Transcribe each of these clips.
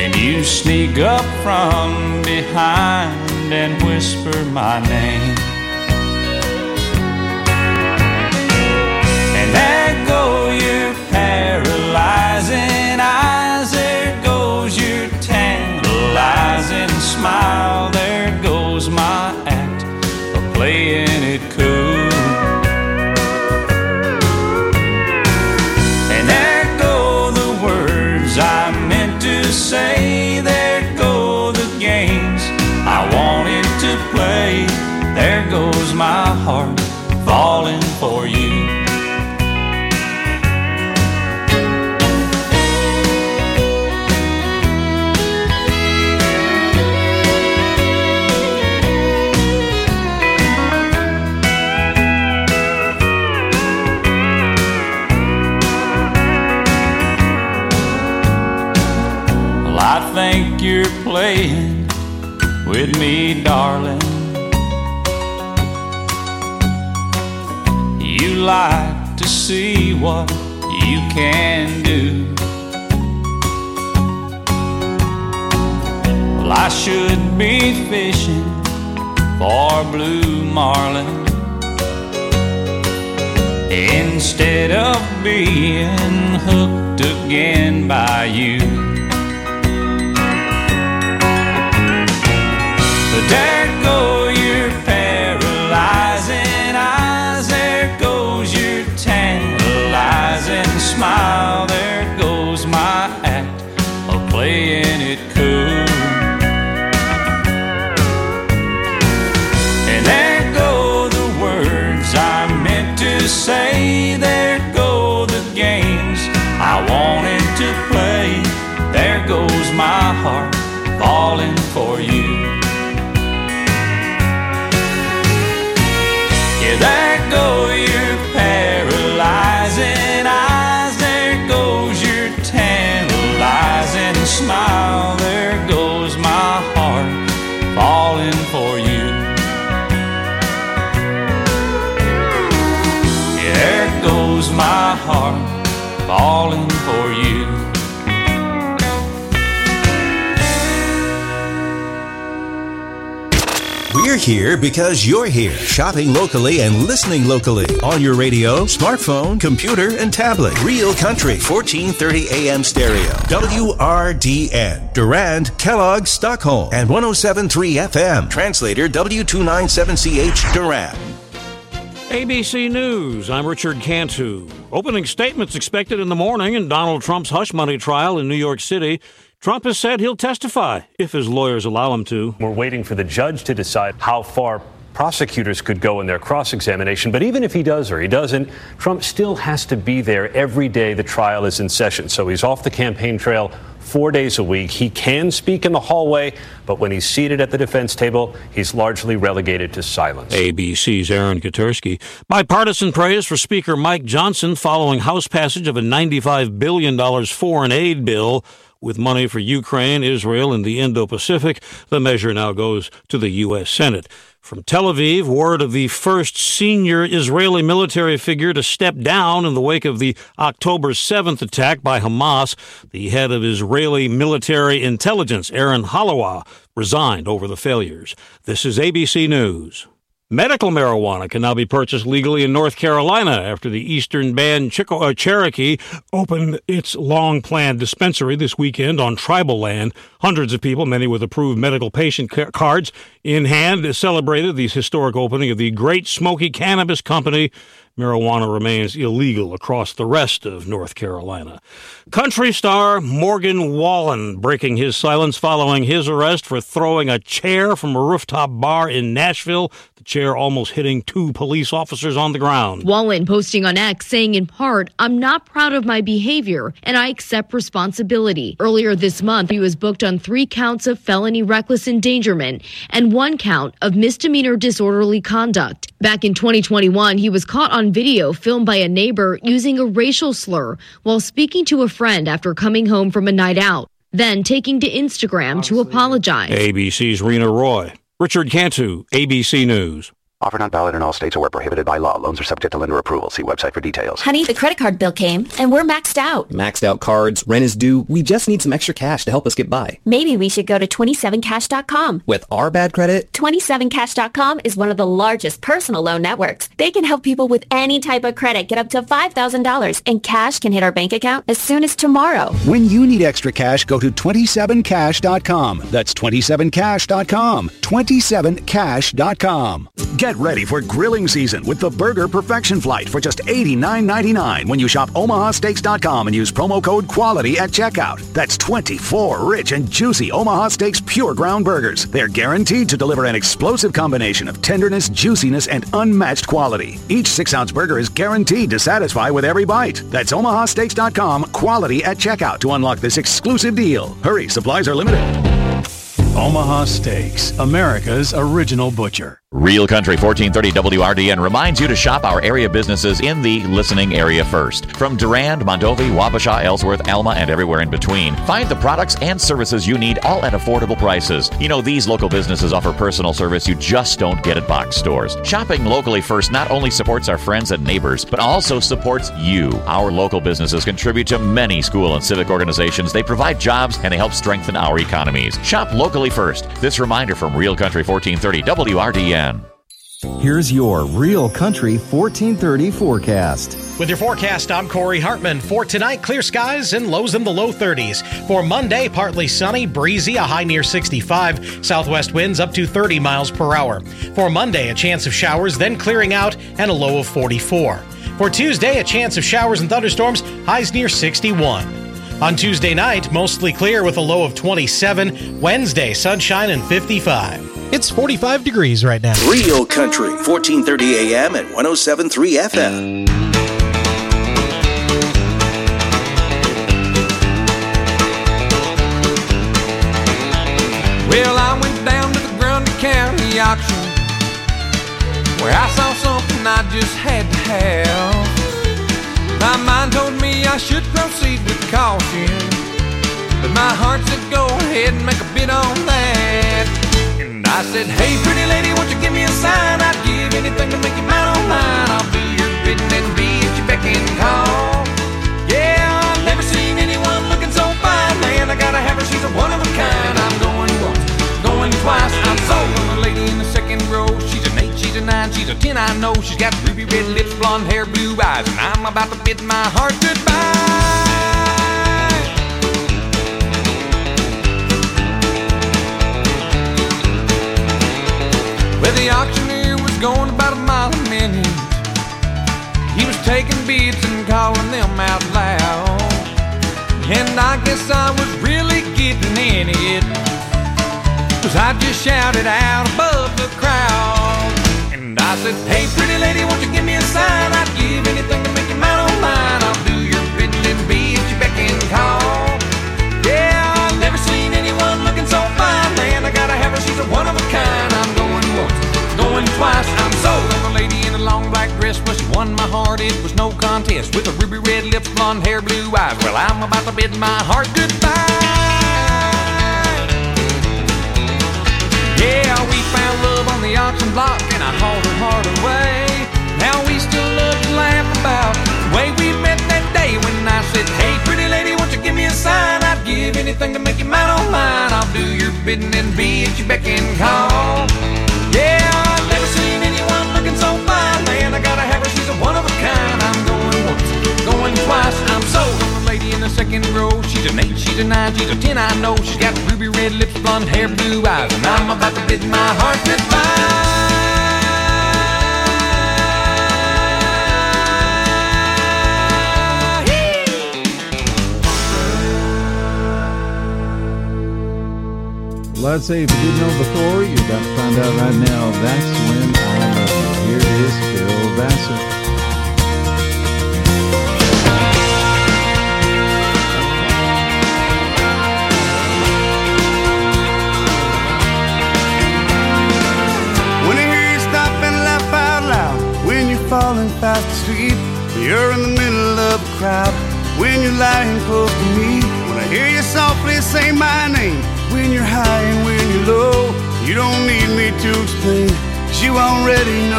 and you sneak up from behind and whisper my name. And there go your paralyzing eyes, there goes your tantalizing smile, there goes my act of playing it cool. And there go the words I meant to say, there go the games I wanted to play, there goes my heart falling for you. I think you're playing with me, darling. You like to see what you can do. Well, I should be fishing for blue marlin instead of being hooked again by you. There go your paralyzing eyes, there goes your tantalizing smile, there goes my act of playing it cool. And there go the words I meant to say, there go the games I wanted to play, there goes my heart falling for you. There go your paralyzing eyes, there goes your tantalizing smile, there goes my heart falling for you. There goes my heart falling for you. We're here because you're here, shopping locally and listening locally on your radio, smartphone, computer, and tablet. Real Country, 1430 AM stereo. WRDN, Durand, Kellogg, Stockholm, and 107.3 FM. Translator W297CH, Durand. ABC News, I'm Richard Cantu. Opening statements expected in the morning in Donald Trump's hush money trial in New York City. Trump has said he'll testify if his lawyers allow him to. We're waiting for the judge to decide how far prosecutors could go in their cross-examination. But even if he does or he doesn't, Trump still has to be there every day the trial is in session. So he's off the campaign trail 4 days a week. He can speak in the hallway, but when he's seated at the defense table, he's largely relegated to silence. ABC's Aaron Katersky. Bipartisan praise for Speaker Mike Johnson following House passage of a $95 billion foreign aid bill. With money for Ukraine, Israel, and the Indo-Pacific, the measure now goes to the U.S. Senate. From Tel Aviv, word of the first senior Israeli military figure to step down in the wake of the October 7th attack by Hamas. The head of Israeli military intelligence, Aaron Halawa, resigned over the failures. This is ABC News. Medical marijuana can now be purchased legally in North Carolina after the Eastern Band Cherokee opened its long-planned dispensary this weekend on tribal land. Hundreds of people, many with approved medical patient cards in hand, celebrated the historic opening of the Great Smoky Cannabis Company. Marijuana remains illegal across the rest of North Carolina. Country star Morgan Wallen breaking his silence following his arrest for throwing a chair from a rooftop bar in Nashville. The chair almost hitting 2 police officers on the ground. Wallen posting on X saying in part, "I'm not proud of my behavior and I accept responsibility." Earlier this month, he was booked on 3 counts of felony reckless endangerment and 1 count of misdemeanor disorderly conduct. Back in 2021, he was caught on video filmed by a neighbor using a racial slur while speaking to a friend after coming home from a night out, then taking to Instagram to apologize. ABC's Rena Roy. Richard Cantu, ABC News. Offer not valid in all states or where prohibited by law. Loans are subject to lender approval. See website for details. Honey, the credit card bill came, and we're maxed out. Maxed out cards, rent is due. We just need some extra cash to help us get by. Maybe we should go to 27cash.com. With our bad credit? 27cash.com is one of the largest personal loan networks. They can help people with any type of credit get up to $5,000, and cash can hit our bank account as soon as tomorrow. When you need extra cash, go to 27cash.com. That's 27cash.com. 27cash.com. Get ready for grilling season with the Burger Perfection Flight for just $89.99 when you shop omahasteaks.com and use promo code QUALITY at checkout. That's 24 rich and juicy Omaha Steaks pure ground burgers. They're guaranteed to deliver an explosive combination of tenderness, juiciness, and unmatched quality. Each 6-ounce burger is guaranteed to satisfy with every bite. That's omahasteaks.com, QUALITY at checkout to unlock this exclusive deal. Hurry, supplies are limited. Omaha Steaks, America's original butcher. Real Country 1430 WRDN reminds you to shop our area businesses in the listening area first. From Durand, Mondovi, Wabasha, Ellsworth, Alma, and everywhere in between. Find the products and services you need, all at affordable prices. You know, these local businesses offer personal service you just don't get at box stores. Shopping locally first not only supports our friends and neighbors, but also supports you. Our local businesses contribute to many school and civic organizations. They provide jobs and they help strengthen our economies. Shop locally first. This reminder from Real Country 1430 WRDN. Here's your Real Country 1430 forecast. With your forecast, I'm Corey Hartman. For tonight, clear skies and lows in the low 30s. For Monday, partly sunny, breezy, a high near 65. Southwest winds up to 30 miles per hour. For Monday, a chance of showers, then clearing out, and a low of 44. For Tuesday, a chance of showers and thunderstorms, highs near 61. On Tuesday night, mostly clear with a low of 27. Wednesday, sunshine and 55. It's 45 degrees right now. Real Country, 1430 AM and 107.3 FM. Well, I went down to the Grundy County auction where I saw something I just had to have. My mind told me I should proceed with caution, but my heart said go ahead and make a bid on that. I said, hey, pretty lady, won't you give me a sign? I'd give anything to make you mine on mine. I'll do your bidding and be at your beck and call. Yeah, I've never seen anyone looking so fine. Man, I gotta have her, she's a one of a kind. I'm going once, going twice. I'm sold on the lady in the second row. She's an 8, she's a 9, she's a 10, I know. She's got ruby red lips, blonde hair, blue eyes, and I'm about to bid my heart goodbye. Well, the auctioneer was going about a mile a minute. He was taking bids and calling them out loud. And I guess I was really getting in it, 'cause I just shouted out above the crowd. And I said, hey, pretty lady, won't you give me a sign? I'd give anything to make you mine on mine. I'll do your bidding and be at your beck and call. Yeah, I've never seen anyone looking so fine. Man, I gotta have her, she's a one of a kind. I'm going once, going twice. I'm sold on a lady in a long black dress. Well, she won my heart, it was no contest. With her ruby red lips, blonde hair, blue eyes. Well, I'm about to bid my heart goodbye. Yeah, we found love on the auction block, and I hauled her heart away. Now we still love to laugh about the way we met that day when I said, hey, pretty lady, won't you give me a sign? I'd give anything to make you mine on mine. I'll do your bidding and be at your beck and call. Yeah, I've never seen anyone looking so fine. Man, I gotta have her, she's a one of a kind. I'm going once, going twice. I'm sold on the lady in the second row. She's an 8, she's a 9, she's a 10, I know. She's got ruby red lips, blonde hair, blue eyes, and I'm about to bid my heart goodbye. Well, I'd say if you didn't know before, you're about to find out right now. That's When I Love You. Here it is, Phil Bassett. When I hear you stop and laugh out loud, when you're falling fast asleep, when you're in the middle of a crowd, when you're lying close to me, when I hear you softly say my name, when you're high and when you're low, you don't need me to explain, 'cause you already know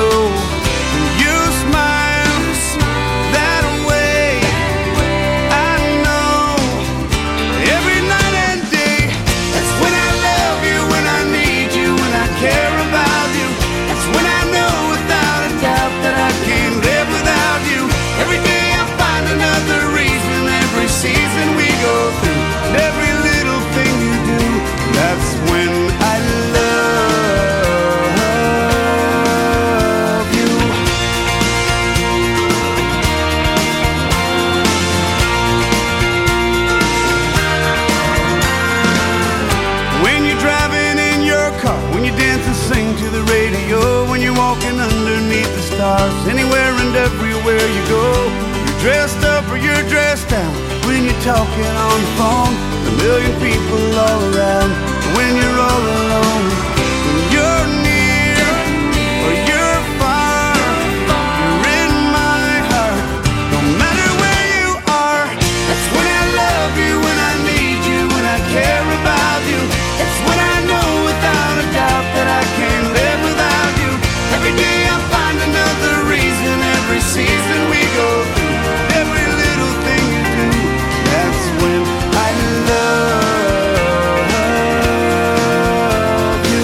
dressed up or you're dressed down, when you're talking on the phone, a million people all around, when you're all alone, when you're near or you're far, you're in my heart, no matter where you are. That's when I love you, when I need you, when I care about you. That's when I know without a doubt that I can't live without you. Every day I find another reason, every season we go through, every little thing you do, that's when I love you.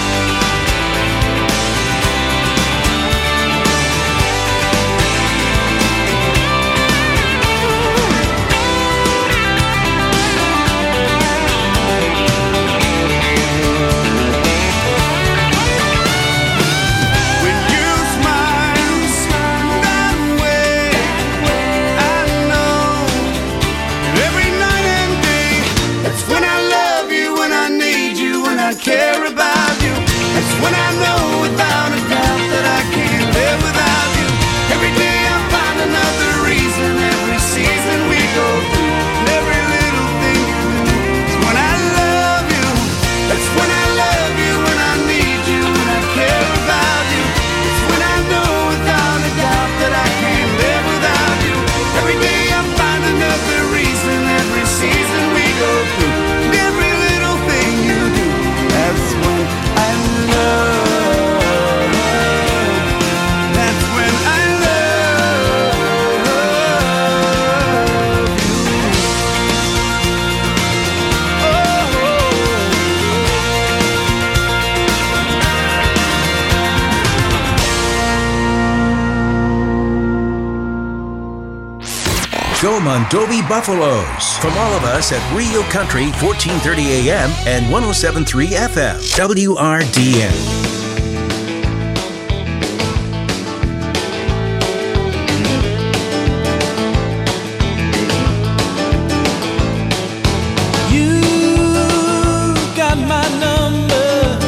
When you smile that way, I know that every night and day, that's when I love you, when I need you, when I care about you. That's when I know without a doubt that I can't live without you. Every day I find another reason, every season we go through, every little thing you do. It's when I love you. That's when I love you, when I need you, when I care about you. It's when I know without a doubt that I can't live without you. Every day I find another reason, every season we go through, every little thing you do. That's when I love. That's when I love Joe Mondovi Buffaloes. From all of us at Real Country, 1430 AM and 107.3 FM. WRDN. Got my number,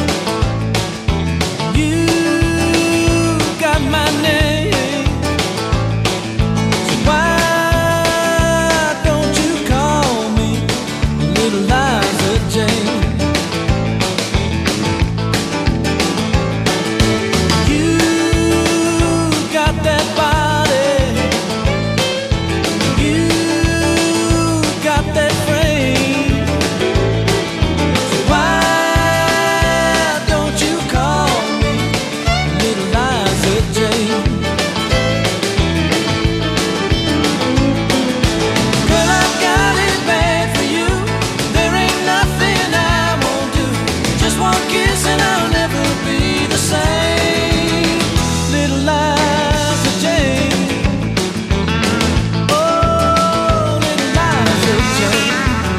you got my name, so why don't you call me Little Liza Jane? You got that body, you got that frame, why don't you call me Little Liza Jane? Girl, I got it bad for you. There ain't nothing I won't do. Just one kiss and I'll never be the same. Little Liza Jane. Oh, Little Liza Jane.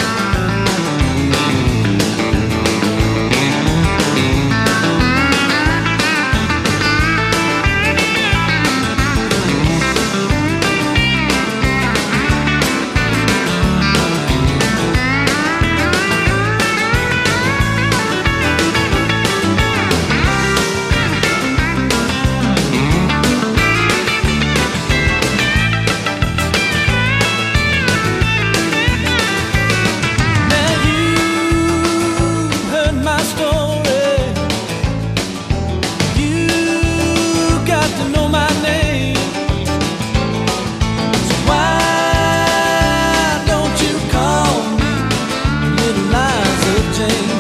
Now you heard my story. You got to know my name. So why don't you call me Little Liza Jane?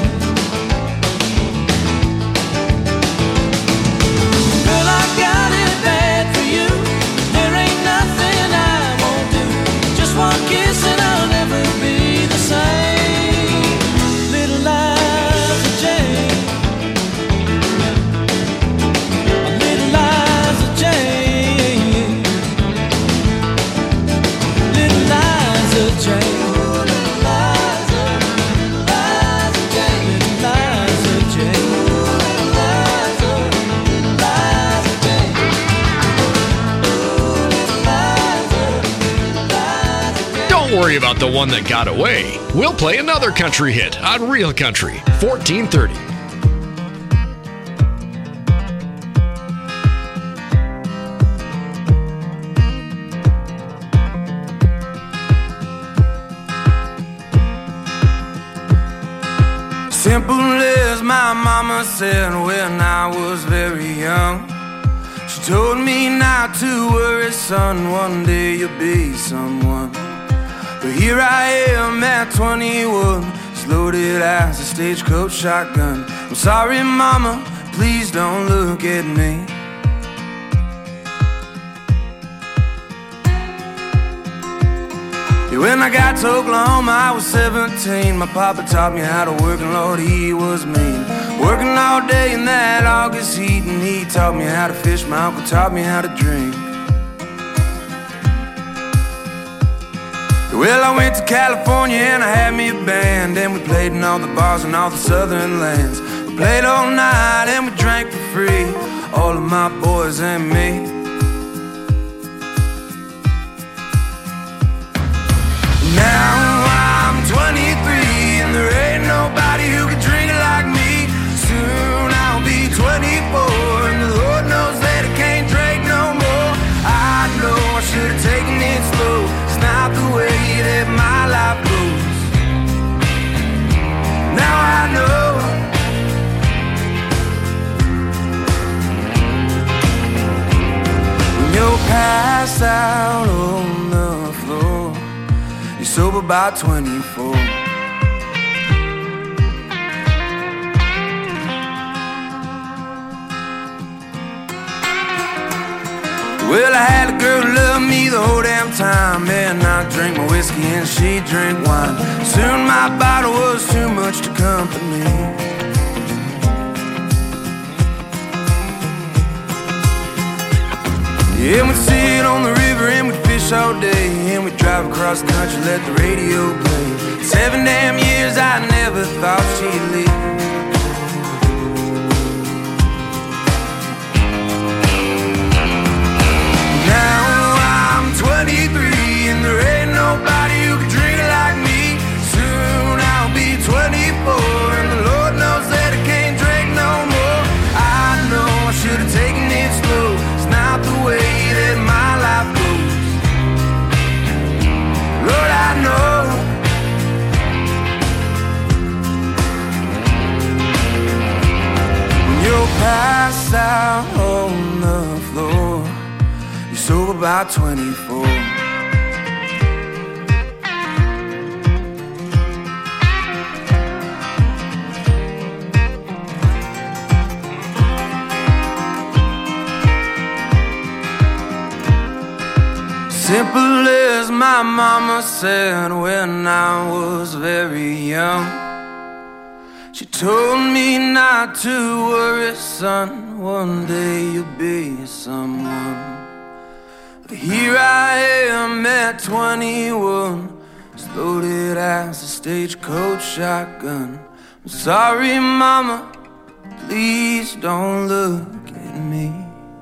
Girl, I got it bad for you. There ain't nothing I won't do. Just one kiss and I'll never be the same. Little Liza Jane. Little Liza Jane. Little Liza Jane. Little Liza, Liza Jane. Little Liza Jane. Liza, Liza Jane. Don't worry about the one that got away. We'll play another country hit on Real Country, 1430. Simple as my mama said when I was very young. She told me not to worry, son, one day you'll be someone. But here I am at 21, as loaded as a stagecoach shotgun. I'm sorry, mama, please don't look at me. When I got to Oklahoma, I was 17. My papa taught me how to work, and Lord, he was mean. Working all day in that August heat, and he taught me how to fish. My uncle taught me how to drink. Well, I went to California and I had me a band, and we played in all the bars and all the southern lands. We played all night and we drank for free, all of my boys and me. Now I'm 23 and there ain't nobody who can drink it like me. Soon I'll be 24 and the Lord knows that I can't drink no more. I know I should have taken it slow. It's not the way that my life goes. Now I know. When you're passed out on the floor, you're sober by 24. Well, I had a girl who loved me the whole damn time, and I drank my whiskey and she drank wine. Soon my bottle was too much to comfort me. Yeah, we'd sit on the river and we'd fish all day, and we'd drive across the country, let the radio play. 7 damn years I never thought she'd leave. Now I'm 23 and there ain't nobody who can drink it like me. Soon I'll be 24 and the Lord knows that I can't drink no more. I know I should have taken it slow. It's not the way that my life goes. Lord, I know. When you're passed out on the floor, you're sober by 24. Simple as my mama said when I was very young. She told me not to worry, son, one day you'll be someone. But here I am at 21, as loaded as a stagecoach shotgun. I'm sorry, mama, please don't look at me.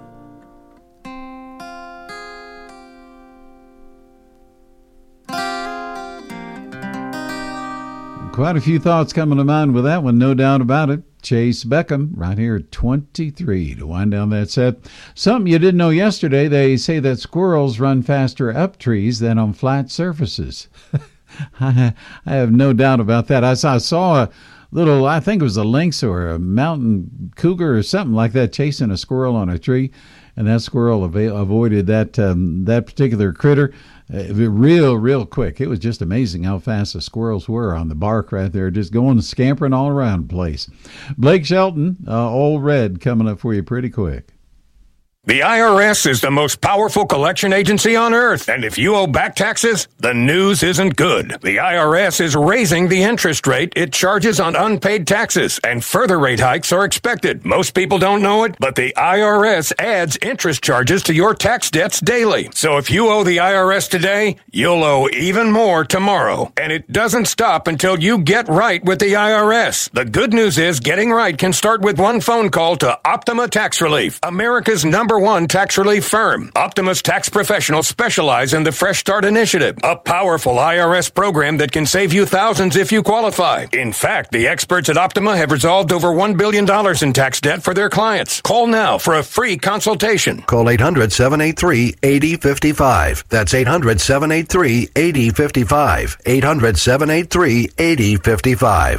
Quite a few thoughts coming to mind with that one, no doubt about it. Chase Beckham, right here at 23 to wind down that set. Something you didn't know yesterday, they say that squirrels run faster up trees than on flat surfaces. I have no doubt about that. I saw a little, I think it was a lynx or a mountain cougar or something like that chasing a squirrel on a tree, and that squirrel avoided that particular critter real quick. It was just amazing how fast the squirrels were on the bark right there, just going scampering all around the place. Blake Shelton, Old Red, coming up for you pretty quick. The IRS is the most powerful collection agency on earth, and if you owe back taxes, the news isn't good. The IRS is raising the interest rate it charges on unpaid taxes, and further rate hikes are expected. Most people don't know it, but the IRS adds interest charges to your tax debts daily. So if you owe the IRS today, you'll owe even more tomorrow. And it doesn't stop until you get right with the IRS. The good news is getting right can start with one phone call to Optima Tax Relief, America's #1 tax relief firm. Optima's tax professionals specialize in the Fresh Start Initiative, a powerful IRS program that can save you thousands if you qualify. In fact, the experts at Optima have resolved over $1 billion in tax debt for their clients. Call now for a free consultation. Call 800-783-8055. That's 800-783-8055. 800-783-8055.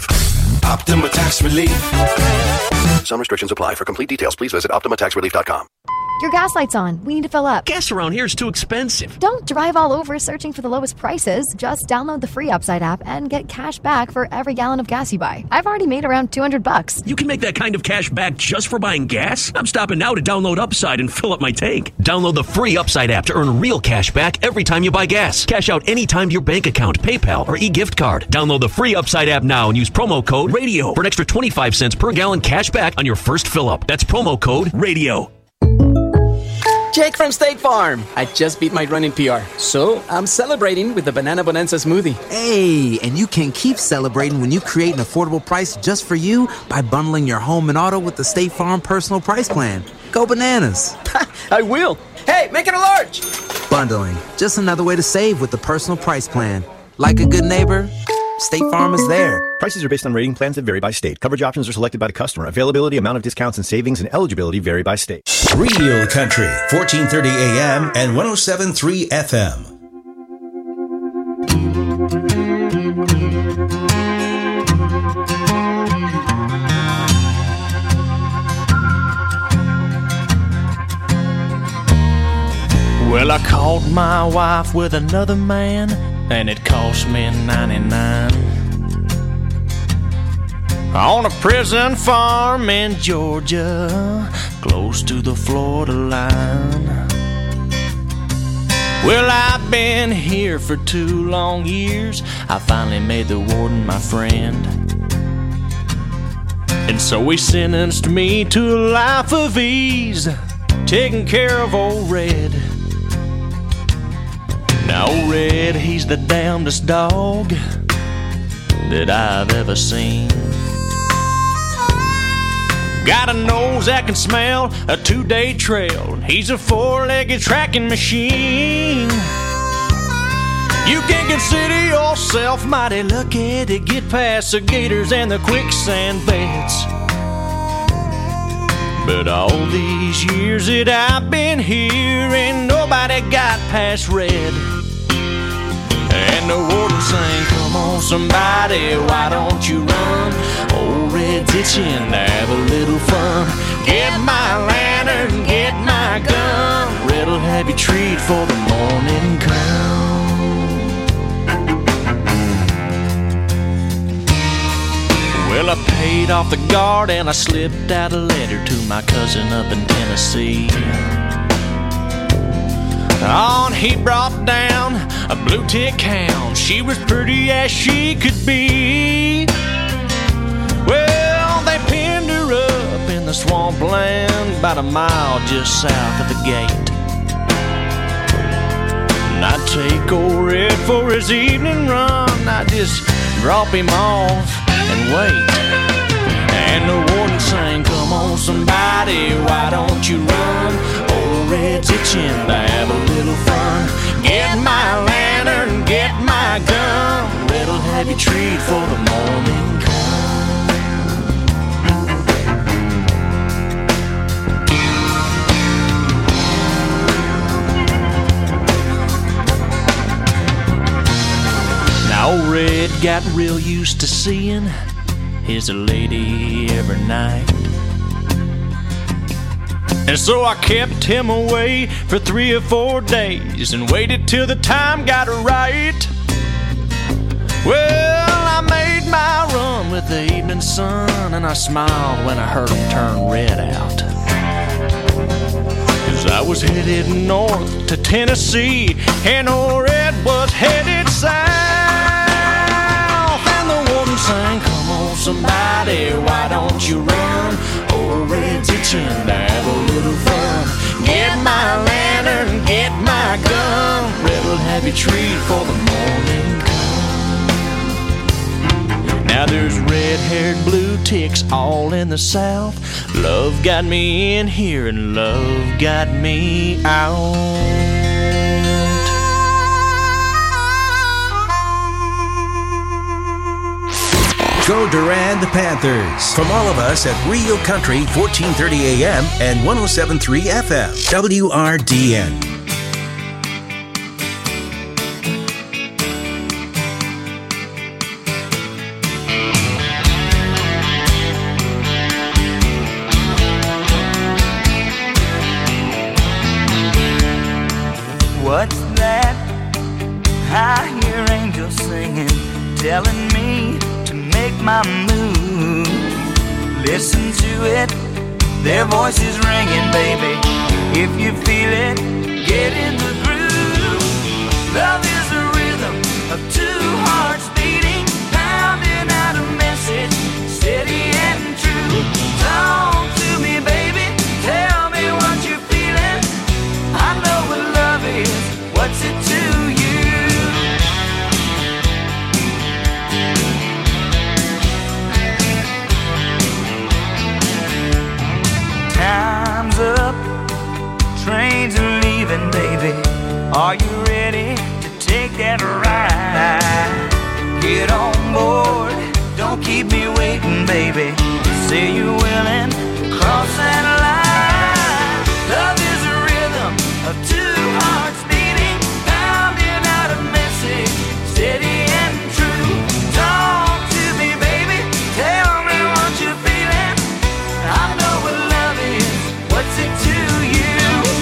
Optima Tax Relief. Some restrictions apply. For complete details, please visit OptimaTaxRelief.com. Your gas light's on. We need to fill up. Gas around here is too expensive. Don't drive all over searching for the lowest prices. Just download the free Upside app and get cash back for every gallon of gas you buy. I've already made around $200. You can make that kind of cash back just for buying gas? I'm stopping now to download Upside and fill up my tank. Download the free Upside app to earn real cash back every time you buy gas. Cash out anytime to your bank account, PayPal, or e-gift card. Download the free Upside app now and use promo code RADIO for an extra 25 cents per gallon cash back on your first fill-up. That's promo code RADIO. Jake from State Farm. I just beat my running PR, so I'm celebrating with the Banana Bonanza smoothie. Hey, and you can keep celebrating when you create an affordable price just for you by bundling your home and auto with the State Farm Personal Price Plan. Go bananas. I will. Hey, make it a large. Bundling, just another way to save with the Personal Price Plan. Like a good neighbor, State Farm is there. Prices are based on rating plans that vary by state. Coverage options are selected by the customer. Availability, amount of discounts and savings, and eligibility vary by state. Real Country, 1430 AM and 107.3 FM. Well, I caught my wife with another man, and it cost me $99. On a prison farm in Georgia, close to the Florida line. Well, I've been here for 2 long years. I finally made the warden my friend, and so he sentenced me to a life of ease, taking care of old Red. Now old Red, he's the damnedest dog that I've ever seen. Got a nose that can smell a 2-day trail. He's a 4-legged tracking machine. You can consider yourself mighty lucky to get past the gators and the quicksand beds. But all these years that I've been here, ain't nobody got past Red. And the warden sang, come on somebody, why don't you run? Old Red's itching to have a little fun. Get my lantern, get my gun. Red'll have you treat for the morning come. Well, I paid off the guard and I slipped out a letter to my cousin up in Tennessee. On he brought down a blue tick hound. She was pretty as she could be. Well, they pinned her up in the swampland about a mile just south of the gate. And I'd take old Red for his evening run. I'd just drop him off and wait. And the warden sang, come on somebody, why don't you run? Old Red's itching to have a little fun. Get my lantern, get my gun. Red'll have you treat for the morning come. Now old Red got real used to seeing his lady every night. And so I kept him away for 3 or 4 days and waited till the time got right. Well, I made my run with the evening sun, and I smiled when I heard him turn Red out. 'Cause I was headed north to Tennessee, and old Red was headed south. And the warden sang, come on somebody, why don't you run? Old Red's itching to have a little fun. Get my lantern, get my gun. Red'll have you treat for the morning come. Now there's red-haired blue ticks all in the south. Love got me in here and love got me out. Go Durand Panthers. From all of us at Real Country, 1430 AM and 107.3 FM. WRDN. listen to it. Their voices ringing, baby. If you feel it, get in the groove. Love is a rhythm of two hearts beating, pounding out a message, steady and true. Talk to me, baby. Tell me what you're feeling. I know what love is. What's it to you? Time's up, trains are leaving, baby. Are you ready to take that ride? Get on board, don't keep me waiting, baby. Say you're willing to cross that line. Love is a rhythm of two hearts beating, pounding out a message, steady and true. Talk to me, baby, tell me what you're feeling. I know what love is. What's it to you?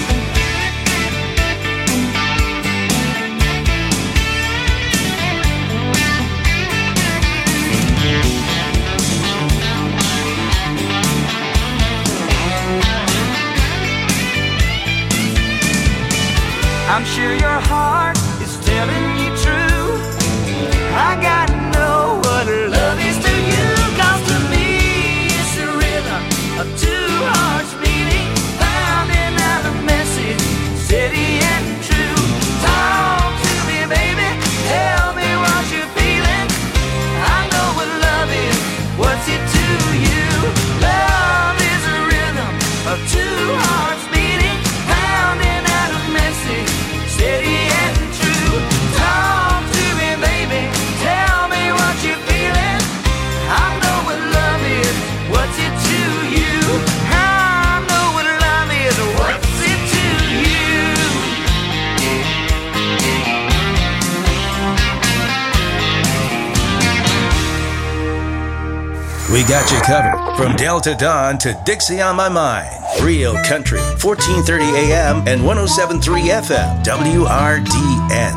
I'm sure your heart is telling you true. I gotta know what love is to you. 'Cause to me it's the rhythm of two hearts beating, pounding out a message, steady and true. Talk to me, baby, tell me what you're feeling. I know what love is. What's it to you? Love is a rhythm of two hearts beating, pounding out a message, steady and true. Talk to me, baby, tell me what you're feeling. I know what love is. What's it to you? I know what love is. What's it to you? We got you covered from Delta Dawn to Dixie on My Mind. Real Country, 1430 AM and 107.3 FM, WRDN.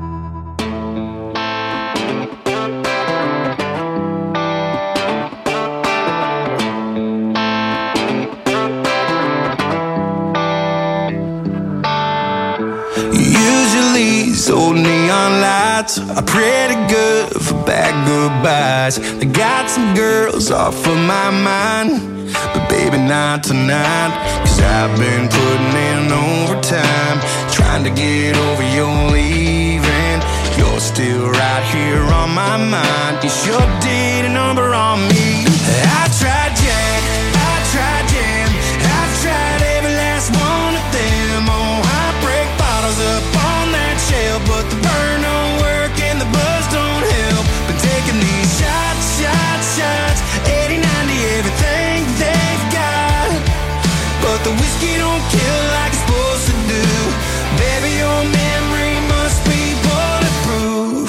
Usually these old neon lights are pretty good for bad goodbyes. They got some girls off of my mind, but baby not tonight. 'Cause I've been putting in overtime, trying to get over your leaving. You're still right here on my mind. You sure did a number on me. I tried Jack, I tried Jam, I've tried every last one of them. Oh, I break bottles up on that shelf, but the burn don't work and the buzz don't help. Been taking these shots, shots, shots, 80, 90, everything they've got, but the whiskey don't kill like it's supposed to do. Baby, your memory must be bulletproof.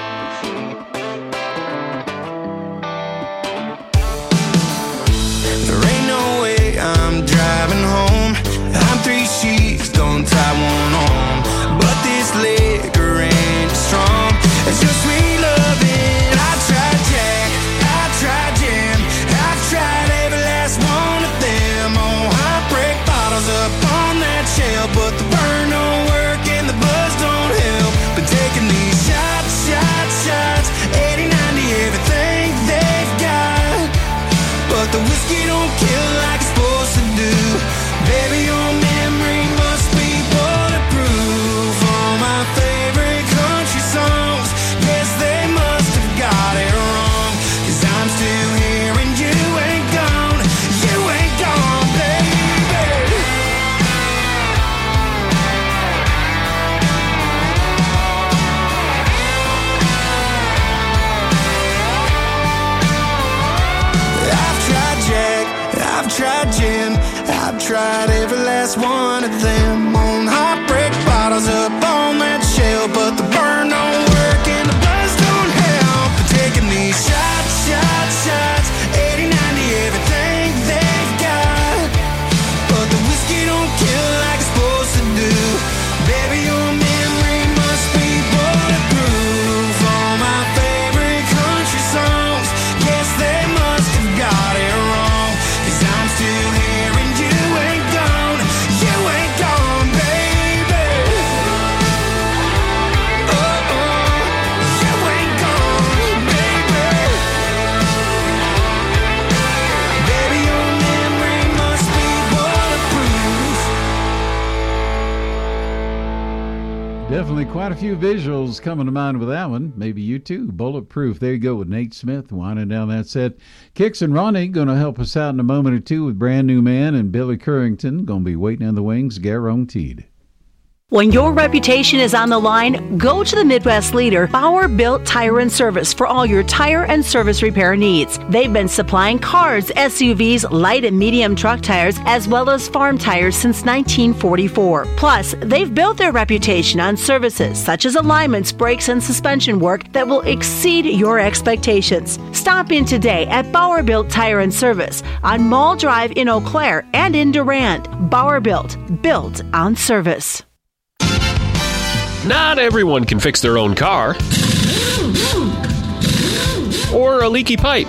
There ain't no way I'm driving home. I'm 3 sheets, don't tie one on, but this liquor ain't strong. It's just sweet loving. I tried Jack, I tried Jam, I've tried every last one of them. Oh, I break bottles up on that shelf, but the burn don't work and the buzz don't help. Been taking these shots, shots, shots, 80, 90, everything they've got, but the whiskey don't kill like it's supposed to do. Baby, your memory must be bulletproof. All my favorite country songs, yes, they must have got it wrong. 'Cause I'm still here and you ain't gone, baby. I've tried Jack, I've tried Jim, I've tried every last one of them. On heartbreak bottles up on that shelf, but the burn don't work and the buzz don't help. Been taking these shots, shots, shots, 80, 90, everything they've got, but the whiskey don't kill like it's supposed to do. Baby, your memory must be bulletproof. All my favorite country songs, yes, they must have got it wrong. Definitely quite a few visuals coming to mind with that one. Maybe you too. Bulletproof. There you go with Nate Smith winding down that set. Kix and Ronnie going to help us out in a moment or two with Brand New Man, and Billy Currington going to be waiting in the wings, guaranteed. When your reputation is on the line, go to the Midwest leader, Bauer Built Tire and Service, for all your tire and service repair needs. They've been supplying cars, SUVs, light and medium truck tires, as well as farm tires since 1944. Plus, they've built their reputation on services such as alignments, brakes, and suspension work that will exceed your expectations. Stop in today at Bauer Built Tire and Service on Mall Drive in Eau Claire and in Durand. Bauer Built on service. Not everyone can fix their own car or a leaky pipe.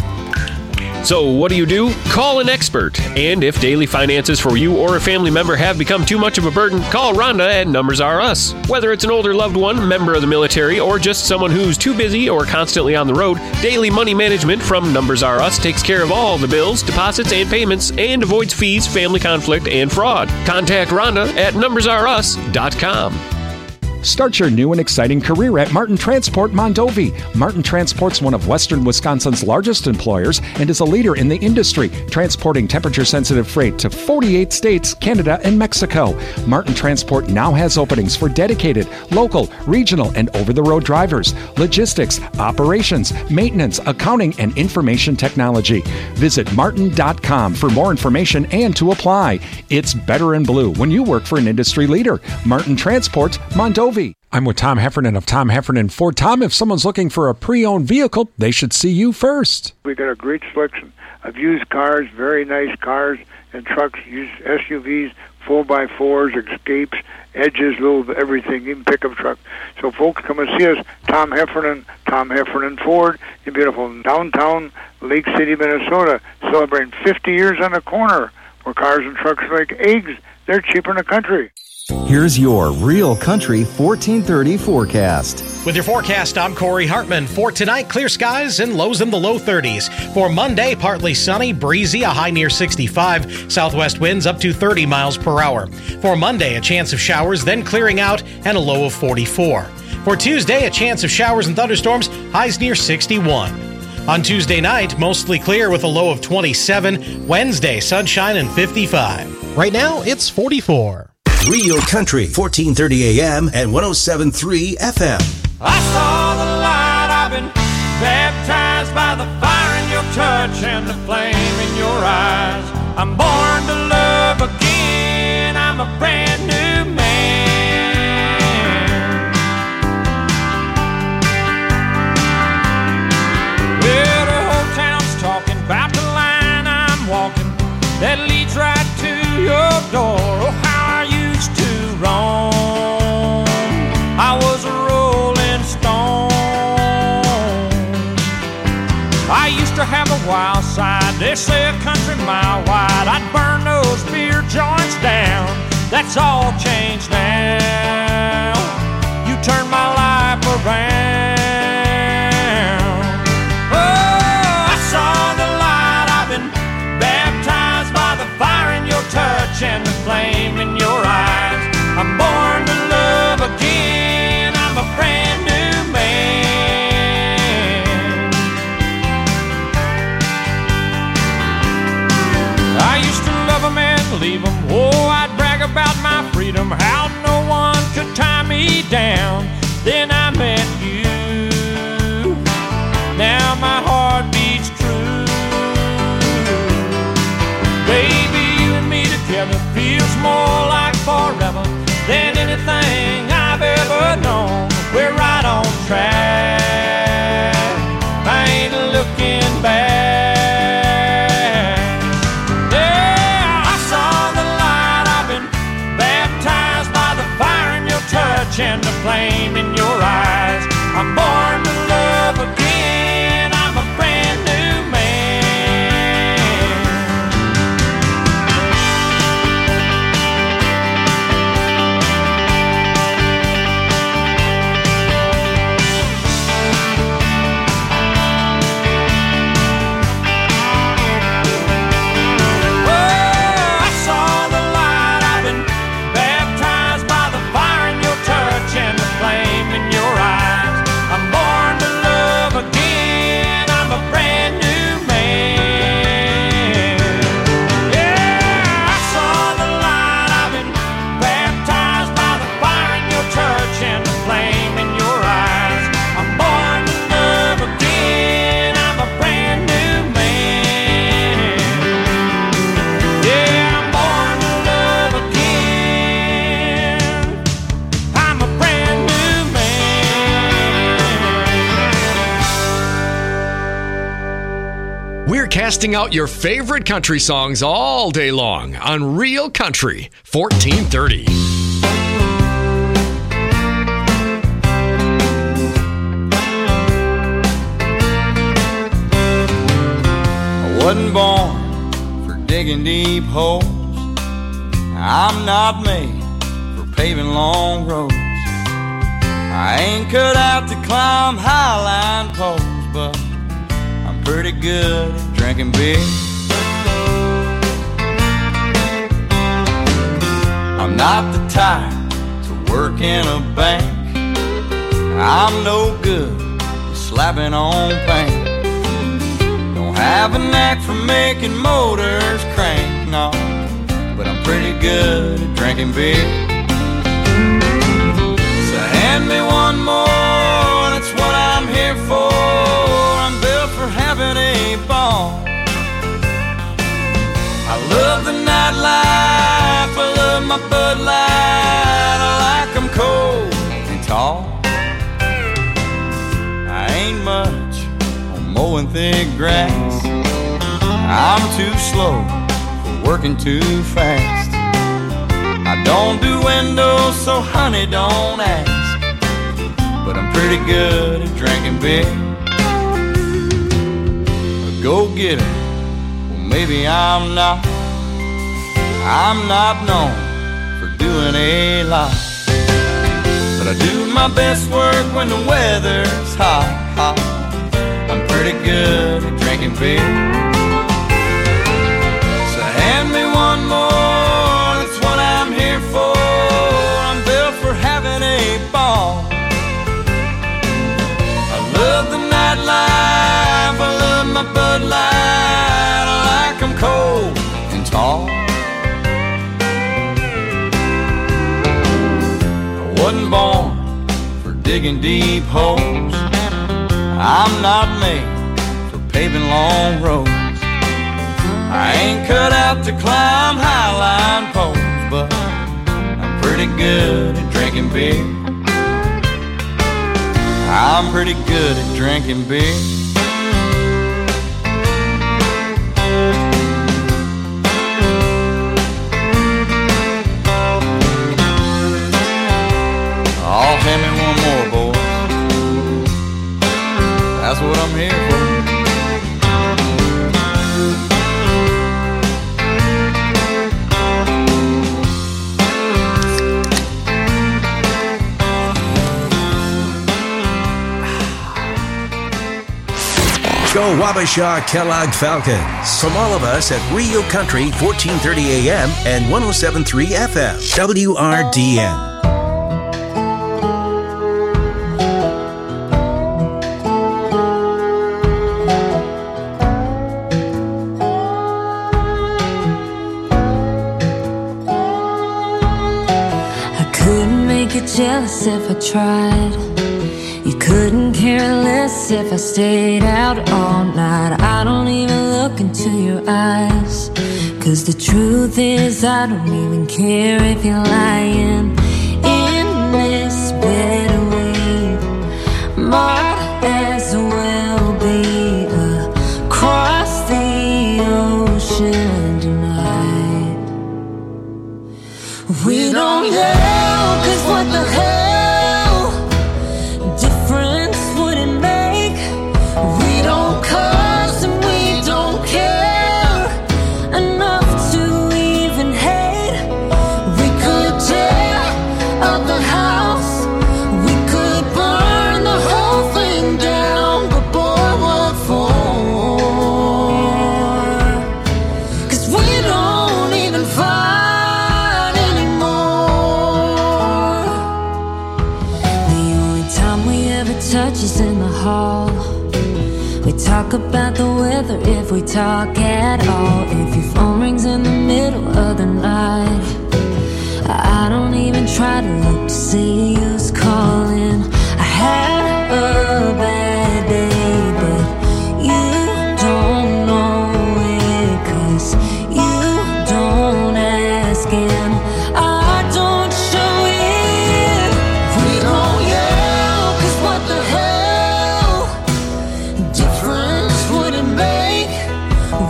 So what do? Call an expert. And if daily finances for you or a family member have become too much of a burden, call Rhonda at Numbers R Us. Whether it's an older loved one, member of the military, or just someone who's too busy or constantly on the road, Daily Money Management from Numbers R Us takes care of all the bills, deposits, and payments and avoids fees, family conflict, and fraud. Contact Rhonda at numbersrus.com. Start your new and exciting career at Martin Transport Mondovi. Martin Transport's one of Western Wisconsin's largest employers and is a leader in the industry, transporting temperature-sensitive freight to 48 states, Canada, and Mexico. Martin Transport now has openings for dedicated, local, regional, and over-the-road drivers, logistics, operations, maintenance, accounting, and information technology. Visit martin.com for more information and to apply. It's better in blue when you work for an industry leader. Martin Transport Mondovi. I'm with Tom Heffernan of Tom Heffernan Ford. Tom, if someone's looking for a pre-owned vehicle, they should see you first. We got a great selection of used cars, very nice cars and trucks, used SUVs, 4x4s, Escapes, Edges, little everything, even pickup truck. So folks, come and see us, Tom Heffernan Ford, in beautiful downtown Lake City, Minnesota, celebrating 50 years on the corner, where cars and trucks are like eggs. They're cheaper in the country. Here's your Real Country 1430 forecast. With your forecast, I'm Corey Hartman. For tonight, clear skies and lows in the low 30s. For Monday, partly sunny, breezy, a high near 65. Southwest winds up to 30 miles per hour. For Monday, a chance of showers, then clearing out, and a low of 44. For Tuesday, a chance of showers and thunderstorms, highs near 61. On Tuesday night, mostly clear with a low of 27. Wednesday, sunshine and 55. Right now, it's 44. Real Country, 1430 AM and 107.3 FM. I saw the light, I've been baptized by the fire in your touch and the flame in your eyes. I'm born to love again, I'm a brand new man. Well, the whole town's talking about the line I'm walking that leads right to your door. Oh, how I used to roam, I was a rolling stone. I used to have a wild side, they say a country mile wide. I'd burn those beer joints down, that's all changed now. You turned my life around. Oh, I saw the light, I've been baptized by the fire in your touch and the flame in your eyes. I'm born to love again, I'm a brand new man. I used to love them and leave them, oh, I'd brag about my freedom, how no one could tie me down. Then I met you, now my heart beats true. Baby, you and me together feels more like forever than anything I've ever known. We're right on track, I ain't looking back. Yeah, I saw the light, I've been baptized by the fire in your touch and the flame in your eyes. I'm born to love again, I'm a brand new man. Oh, I saw the light, I've been baptized by the fire in your touch and blasting out your favorite country songs all day long on Real Country 1430. I wasn't born for digging deep holes. I'm not made for paving long roads. I ain't cut out to climb highline poles, but I'm pretty good at drinking beer. I'm not the type to work in a bank. I'm no good at slapping on paint. Don't have a knack for making motors crank, no, but I'm pretty good at drinking beer. So hand me one more, that's what I'm here for. I'm built for having a ball. I love the nightlife, I love my Bud Light. I like them cold and tall. I ain't much on mowing thick grass. I'm too slow for working too fast. I don't do windows, so honey, don't ask. But I'm pretty good at drinking beer. A go-getter, well maybe I'm not. I'm not known for doing a lot, but I do my best work when the weather's hot, hot. I'm pretty good at drinking beer. So hand me one more, that's what I'm here for. I'm built for having a ball. I love the nightlife, I love my Bud Light. I like them cold and tall. I wasn't born for digging deep holes. I'm not made for paving long roads. I ain't cut out to climb highline poles, but I'm pretty good at drinking beer. I'm pretty good at drinking beer. Oh, hand me one more, boys. That's what I'm here for. Go Wabasha Kellogg Falcons. From all of us at Real Country 1430 AM and 107.3 FM. WRDN. Jealous if I tried. You couldn't care less if I stayed out all night. I don't even look into your eyes, 'cause the truth is I don't even care if you're lying. In this bed we might as well be across the ocean tonight. We don't know, 'cause what the hell difference would it make? We don't cuss and we don't care enough to even hate. We could tear up the house, we could burn the whole thing down, but boy, what for? 'Cause we don't even fight. Touches in the hall. We talk about the weather if we talk at all. If your phone rings in the middle of the night, I don't even try to look to see who's calling. I had a bad day, but you don't know it, 'cause you don't ask and I don't show it. We don't yell, 'cause what the hell difference would it make?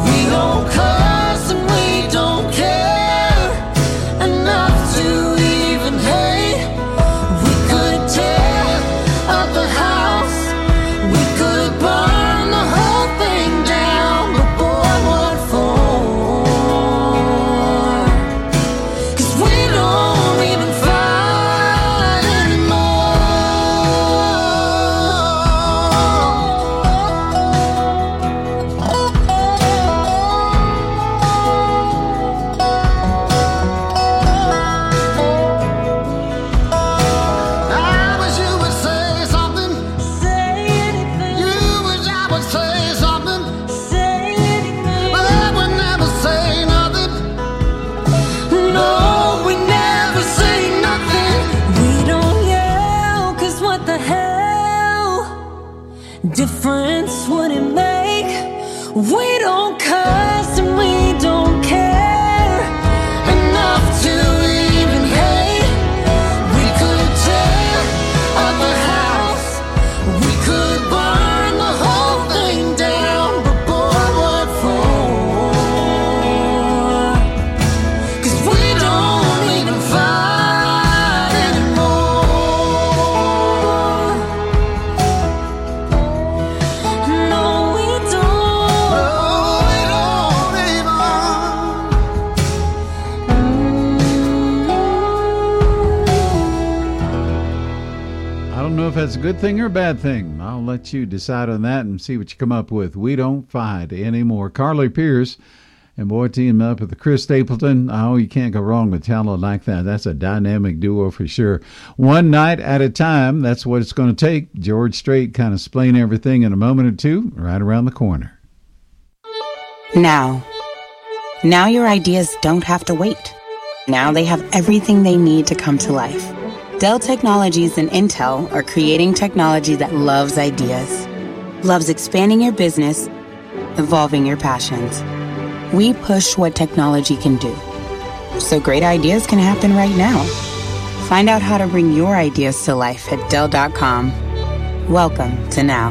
that's a good thing or a bad thing? I'll let you decide on that and see what you come up with. We don't fight anymore. Carly Pierce and boy teaming up with the Chris Stapleton. Oh, you can't go wrong with talent like that. That's a dynamic duo for sure. One night at a time, that's what it's going to take. George Strait kind of explain everything in a moment or two, right around the corner. Now your ideas don't have to wait. Now they have everything they need to come to life. Dell Technologies and Intel are creating technology that loves ideas, loves expanding your business, evolving your passions. We push what technology can do, so great ideas can happen right now. Find out how to bring your ideas to life at Dell.com. Welcome to Now.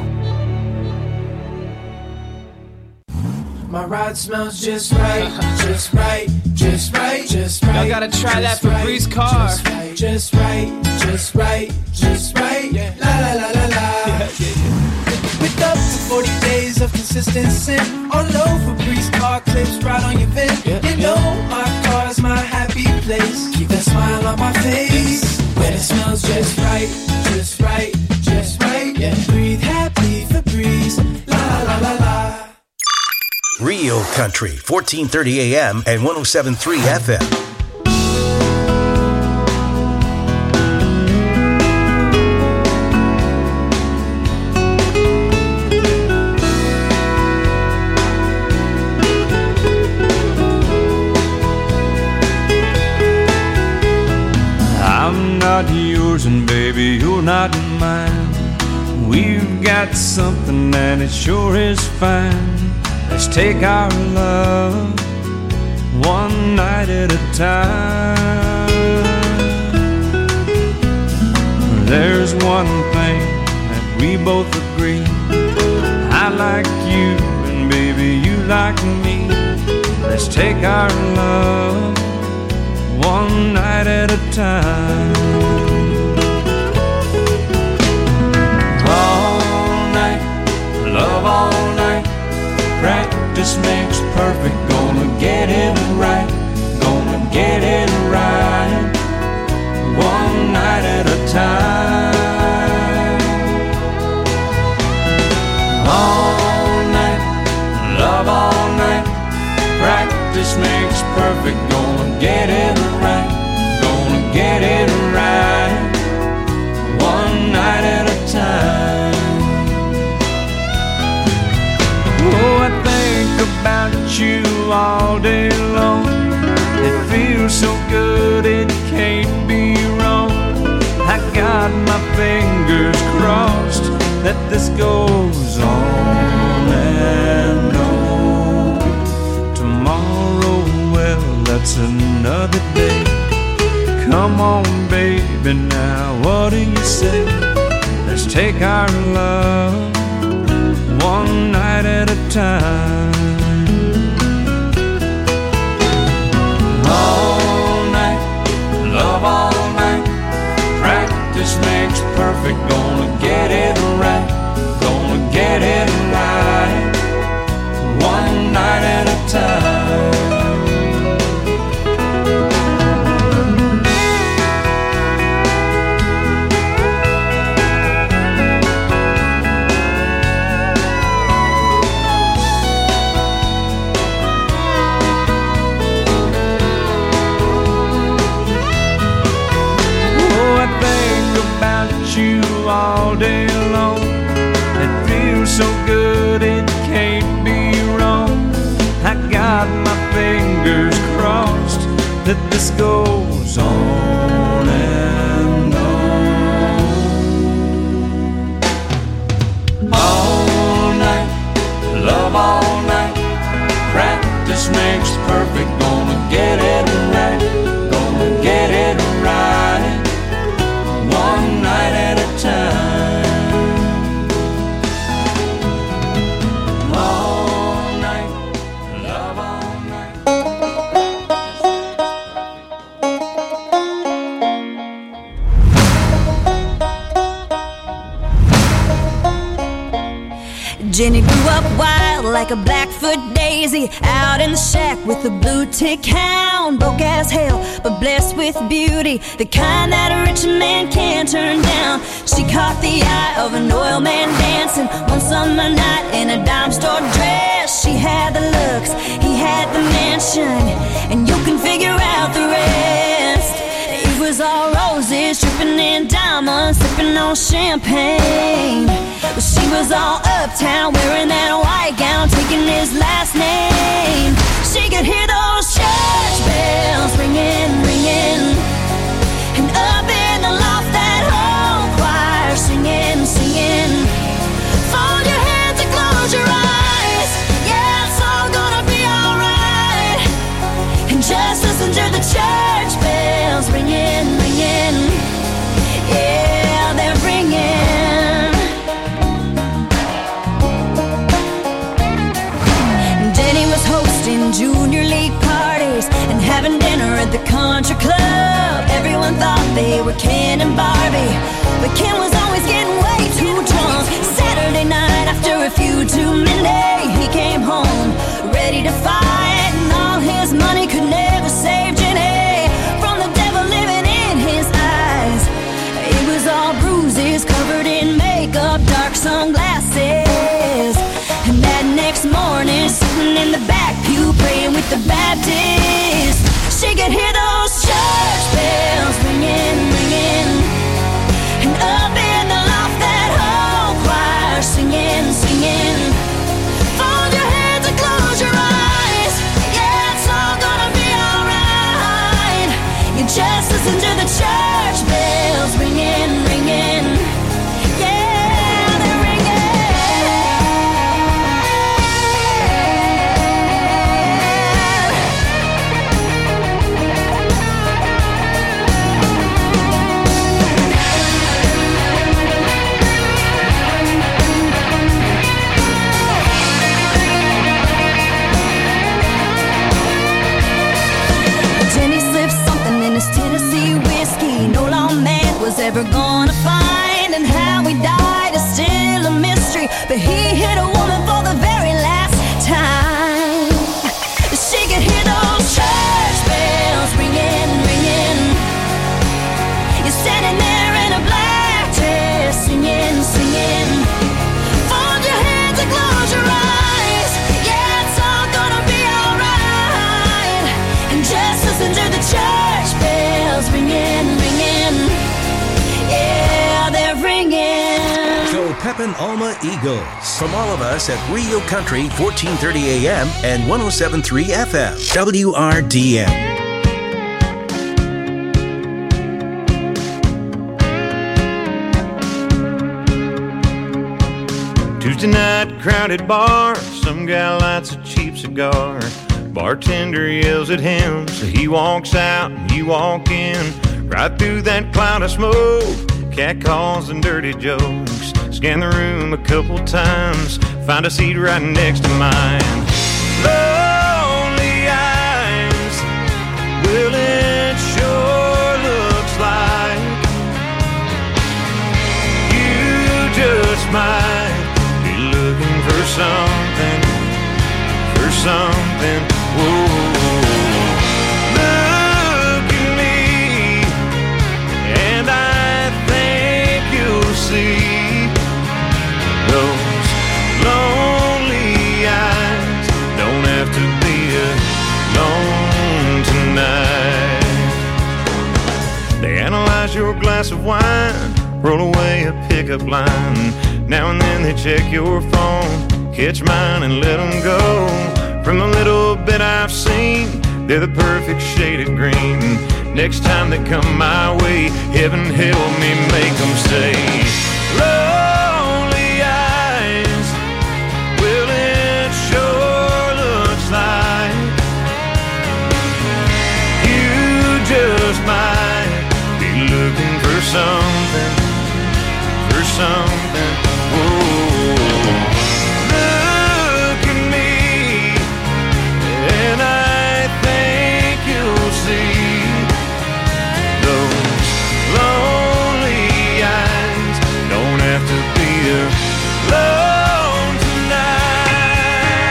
My ride smells just right, just right, just right, just right. Y'all gotta try that Febreze car. Just right, just right, just right. La la la la la. With up to 40 days of consistent scent, all over Febreze car clips right on your vent. You know my car's my happy place. Keep that smile on my face when it smells just right, just right, just right. Breathe happy Febreze. La la la la. Real Country, 1430 AM and 107.3 FM. I'm not yours and baby, you're not mine. We've got something and it sure is fine. Let's take our love one night at a time. There's one thing that we both agree. I like you and baby you like me. Let's take our love one night at a time. All night, love all night. Practice makes perfect, gonna get it right, gonna get it right, one night at a time. All night, love all night, practice makes perfect, gonna get it right, gonna get it right, one night at a time. Oh, I think about you all day long. It feels so good, it can't be wrong. I got my fingers crossed that this goes on and on. Tomorrow, well, that's another day. Come on, baby, now what do you say? Let's take our love one night at a time. All night, love all night. Practice makes perfect. Gonna get it right. Gonna get it right. One night at a time. You all day long. It feels so good, it can't be wrong. I got my fingers crossed that this goes on and on. All night, love all night. Practice makes perfect. Gonna get it right. Gonna get it right. One night at a time. All night, love all night. Jenny grew up wild like a Blackfoot daisy out in the shack with a blue tick hound. Broke as hell, but blessed with beauty, the kind that a rich man can't turn down. She caught the eye of an oil man dancing one summer night in a dime store dress. She had the looks, he had the mansion, and you can figure out the rest. It was all roses, dripping in diamonds, sipping on champagne. But she was all uptown, wearing that white gown, taking his last name. She could hear those church bells ringing, ringing, and up in the loft that whole choir singing, singing. Fold your hands and close your eyes, yeah, it's all gonna be alright. And just listen to the church bells ringing, ringing, yeah, they're ringing. Denny was hosting junior league parties and having dinner at the country club. Everyone thought they were Ken and Barbie, but Ken was always getting way too drunk. Saturday night after a few too many, he came home ready to fight, and all his money could never save Jenny from the devil living in his eyes. It was all bruises, covered in makeup, dark sunglasses. And that next morning, sitting in the back pew, praying with the Baptist, she could hear those church bells ringing, ringing, and up in the loft that whole choir singing, singing. Fold your hands and close your eyes, yeah, it's all gonna be alright. You just listen to the church bells ringing, ringing, yeah, they're ringing. Jenny slipped something in his Tennessee whiskey no lawman was ever gonna find, and how he died is still a mystery, but he hit a woman for the very last time. She could hear those church bells ringing, ringing. You're standing there in a black dress, singing, singing. Fold your hands and close your eyes, yeah, it's all gonna be alright. And just listen to the church bells ringing, ringing, yeah, they're ringing. Go Pepin Alma Eagles. From all of us at Rio Country, 1430 AM and 107.3 FM. WRDM. Tuesday night, crowded bar. Some guy lights a cheap cigar. Bartender yells at him, so he walks out and you walk in. Right through that cloud of smoke, cat calls and dirty jokes. Scan the room a couple times, find a seat right next to mine. Lonely eyes, well it sure looks like you just might be looking for something, for something. Whoa. Look at me, and I think you'll see those lonely eyes don't have to be alone tonight. They analyze your glass of wine, roll away a pickup line. Now and then they check your phone, catch mine and let them go. From the little bit I've seen, they're the perfect shade of green. Next time they come my way, heaven help me make them stay. Lonely eyes, well it sure looks like you just might be looking for something, for something. Whoa. Look at me, and I think you'll see those lonely eyes don't have to be alone tonight.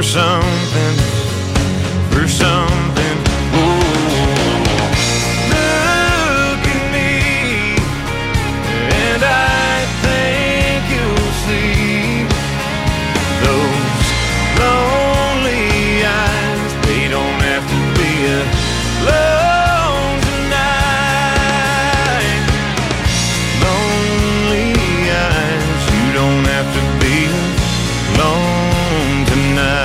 for something, for something. Ooh. Look at me, and I think you'll see those lonely eyes. They don't have to be alone tonight. Lonely eyes, you don't have to be alone tonight.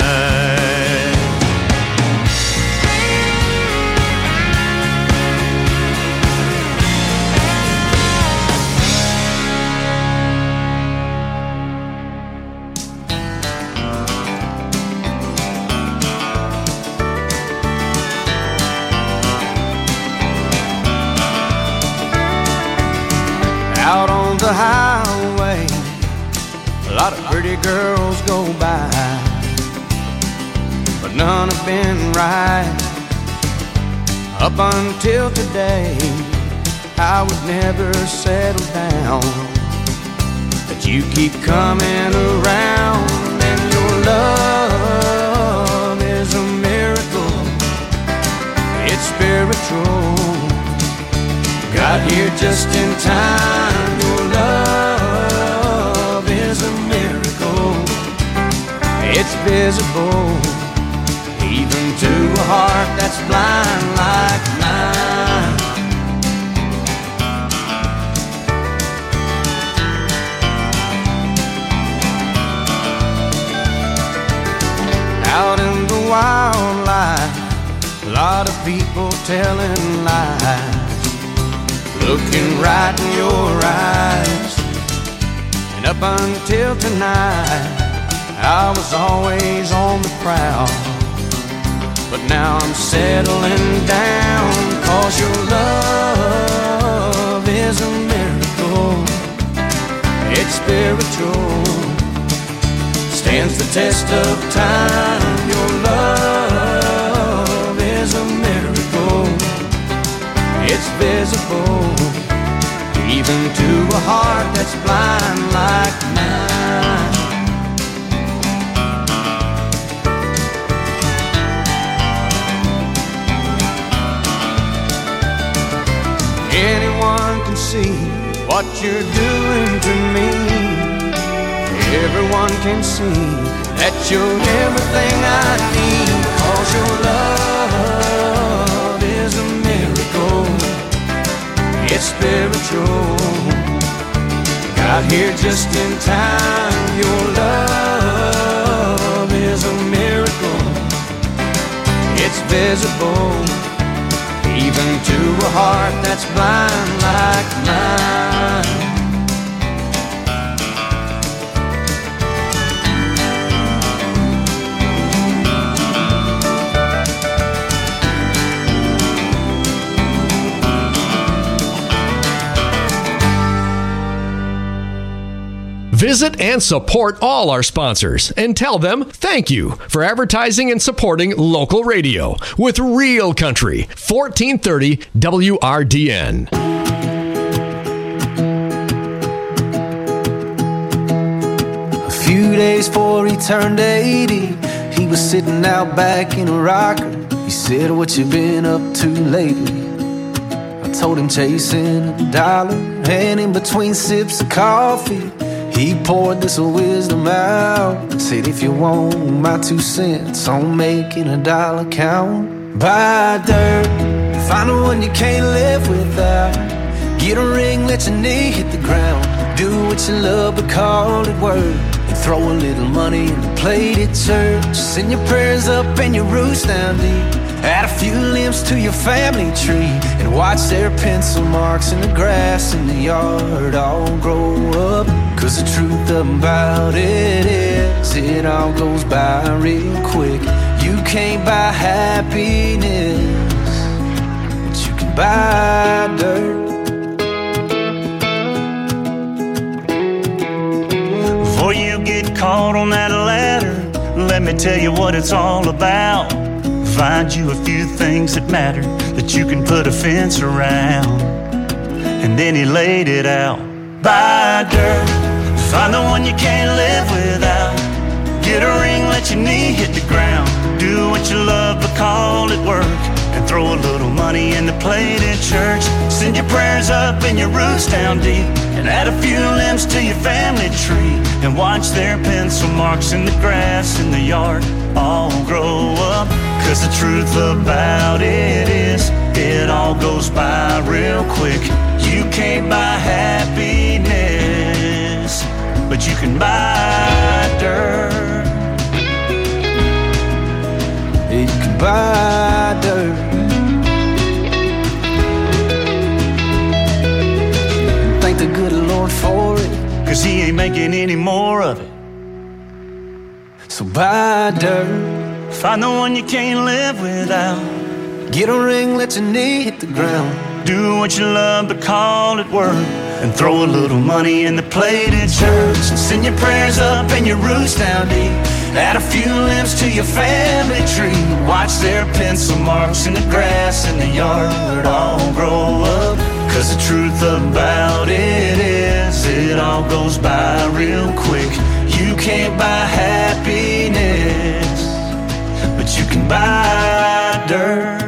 Out on the highway, a lot of pretty girls go by, but none have been right. Up until today, I would never settle down, but you keep coming around, and your love is a miracle. It's spiritual. Got here just in time. Your love is a miracle. It's visible, even to a heart that's blind like mine. Out in the wildlife, a lot of people telling lies, looking right in your eyes. And up until tonight, I was always on the prowl, but now I'm settling down, 'cause your love is a miracle. It's spiritual, stands the test of time. Your love is a miracle. It's visible, even to a heart that's blind like mine. Anyone can see what you're doing to me. Everyone can see that you're everything I need, 'cause your love is a miracle. It's spiritual. Got here just in time. Your love is a miracle. It's visible, even to a heart that's blind like mine. Visit and support all our sponsors and tell them thank you for advertising and supporting local radio with Real Country, 1430 WRDN. A few days before he turned 80, he was sitting out back in a rocker. He said, "What you been up to lately?" I told him chasing a dollar, and in between sips of coffee, he poured this wisdom out and said, "If you want my 2 cents on making a dollar count, buy dirt, find the one you can't live without. Get a ring, let your knee hit the ground. Do what you love, but call it work. And throw a little money in the plate at church. Send your prayers up and your roots down deep. Add a few limbs to your family tree, and watch their pencil marks in the grass in the yard all grow up. 'Cause the truth about it is, it all goes by real quick. You can't buy happiness, but you can buy dirt." Before you get caught on that ladder, let me tell you what it's all about. Find you a few things that matter that you can put a fence around. And then he laid it out. Buy dirt, find the one you can't live without. Get Get a ring, let your knee hit the ground. Do what you love, but call it work. And throw a little money in the plate at church. Send your prayers up and your roots down deep. And add a few limbs to your family tree. And watch their pencil marks in the grass in the yard all grow up. 'Cause the truth about it is, it all goes by real quick. You can't buy happiness, but you can buy dirt. You can buy dirt. Thank the good Lord for it, 'cause he ain't making any more of it. So buy dirt. Find the one you can't live without. Get a ring, let your knee hit the ground. Do what you love, but call it work. And throw a little money in the plate at church. And send your prayers up and your roots down deep. Add a few limbs to your family tree. Watch their pencil marks in the grass in the yard all grow up. 'Cause the truth about it is, it all goes by real quick. You can't buy happiness, but you can buy dirt.